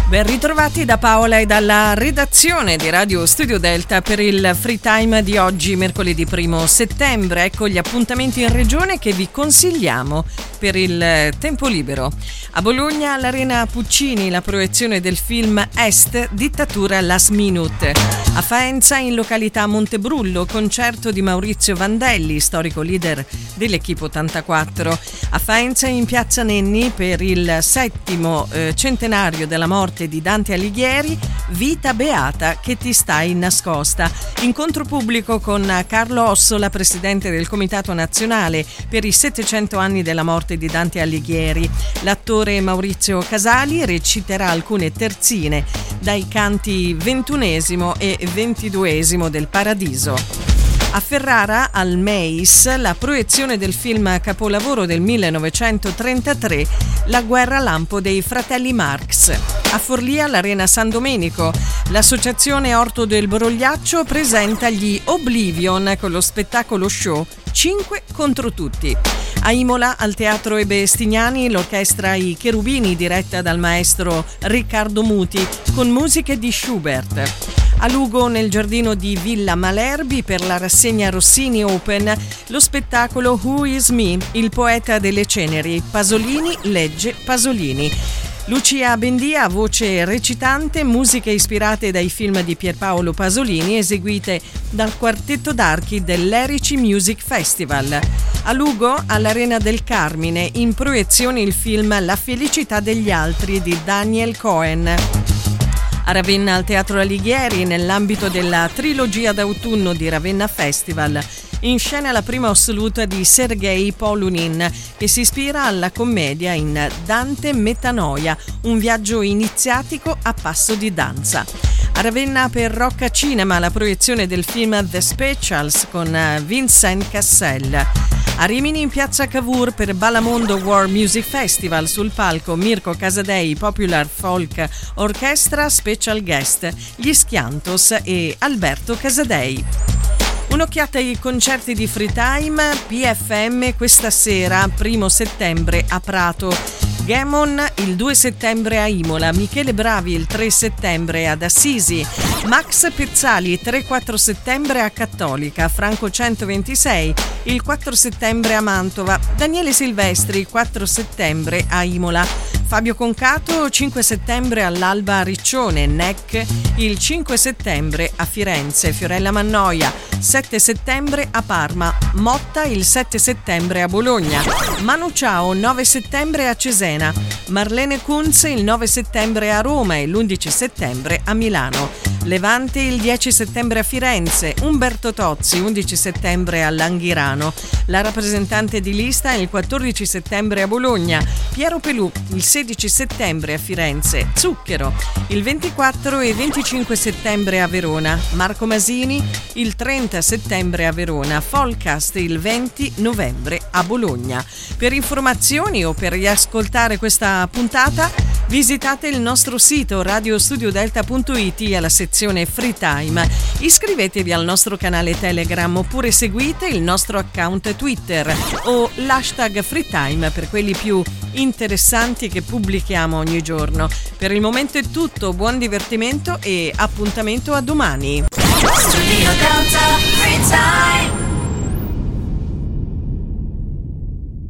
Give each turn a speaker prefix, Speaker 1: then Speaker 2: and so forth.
Speaker 1: Ben ritrovati da Paola e dalla redazione di Radio Studio Delta per il Free Time di oggi, mercoledì 1 settembre. Ecco gli appuntamenti in regione che vi consigliamo per il tempo libero. A Bologna, all'Arena Puccini, la proiezione del film Est, Dittatura Last Minute. A Faenza, in località Montebrullo, concerto di Maurizio Vandelli, storico leader dell'Equipe 84. A Faenza, in Piazza Nenni, per il 7° centenario della morte di Dante Alighieri, Vita beata che ti stai nascosta. Incontro pubblico con Carlo Ossola, presidente del Comitato Nazionale per i 700 anni della morte di Dante Alighieri. L'attore Maurizio Casali reciterà alcune terzine dai canti 21° e 22° del Paradiso. A Ferrara, al MEIS, la proiezione del film capolavoro del 1933, La guerra lampo dei fratelli Marx. A Forlì, all'Arena San Domenico, l'associazione Orto del Brogliaccio presenta gli Oblivion con lo spettacolo show 5 contro tutti. A Imola, al Teatro Ebe Stignani, l'orchestra I Cherubini, diretta dal maestro Riccardo Muti, con musiche di Schubert. A Lugo, nel giardino di Villa Malerbi, per la rassegna Rossini Open, lo spettacolo Who is Me, il poeta delle ceneri. Pasolini legge Pasolini. Lucia Bendia, voce recitante, musiche ispirate dai film di Pierpaolo Pasolini, eseguite dal quartetto d'archi dell'Erici Music Festival. A Lugo, all'Arena del Carmine, in proiezione il film La felicità degli altri di Daniel Cohen. A Ravenna, al Teatro Alighieri, nell'ambito della trilogia d'autunno di Ravenna Festival, in scena la prima assoluta di Sergei Polunin, che si ispira alla commedia in Dante Metanoia, un viaggio iniziatico a passo di danza. A Ravenna, per Rocca Cinema, la proiezione del film The Specials con Vincent Cassel. A Rimini, in piazza Cavour, per Balamondo War Music Festival, sul palco Mirko Casadei Popular Folk Orchestra, special guest gli Schiantos e Alberto Casadei. Un'occhiata ai concerti di Free Time. PFM questa sera, 1 settembre a Prato. Gammon il 2 settembre a Imola, Michele Bravi il 3 settembre ad Assisi, Max Pezzali 3-4 settembre a Cattolica, Franco 126 il 4 settembre a Mantova, Daniele Silvestri 4 settembre a Imola, Fabio Concato 5 settembre all'Alba a Riccione, NEC il 5 settembre a Firenze, Fiorella Mannoia 7 settembre a Parma, Motta il 7 settembre a Bologna, Manu Ciao 9 settembre a Cesena, Marlene Kunz il 9 settembre a Roma e l'11 settembre a Milano, Levante il 10 settembre a Firenze, Umberto Tozzi 11 settembre a Langhirano, la rappresentante di lista il 14 settembre a Bologna, Piero Pelù il 16 settembre a Firenze, Zucchero il 24 e 25 settembre a Verona, Marco Masini il 30 settembre a Verona, Folcast il 20 novembre a Bologna. Per informazioni o per riascoltare questa puntata visitate il nostro sito radiostudiodelta.it alla sezione Free Time. Iscrivetevi al nostro canale Telegram oppure seguite il nostro account Twitter o l'hashtag Free Time per quelli più interessanti che pubblichiamo ogni giorno. Per il momento è tutto, buon divertimento e appuntamento a domani. Studio Delta Free Time.